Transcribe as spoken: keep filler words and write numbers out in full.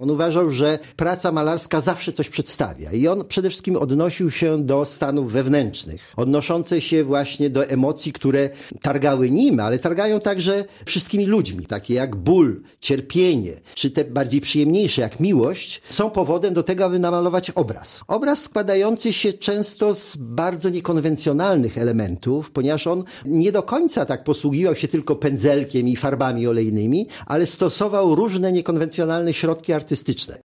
On uważał, że praca malarska zawsze coś przedstawia i on przede wszystkim odnosił się do stanów wewnętrznych, odnoszące się właśnie do emocji, które targały nim, ale targają także wszystkimi ludźmi, takie jak ból, cierpienie, czy te bardziej przyjemniejsze jak miłość, są powodem do tego, aby namalować obraz. Obraz składający się często z bardzo niekonwencjonalnych elementów, ponieważ on nie do końca tak posługiwał się tylko pędzelkiem i farbami olejnymi, ale stosował różne niekonwencjonalne środki artystyczne.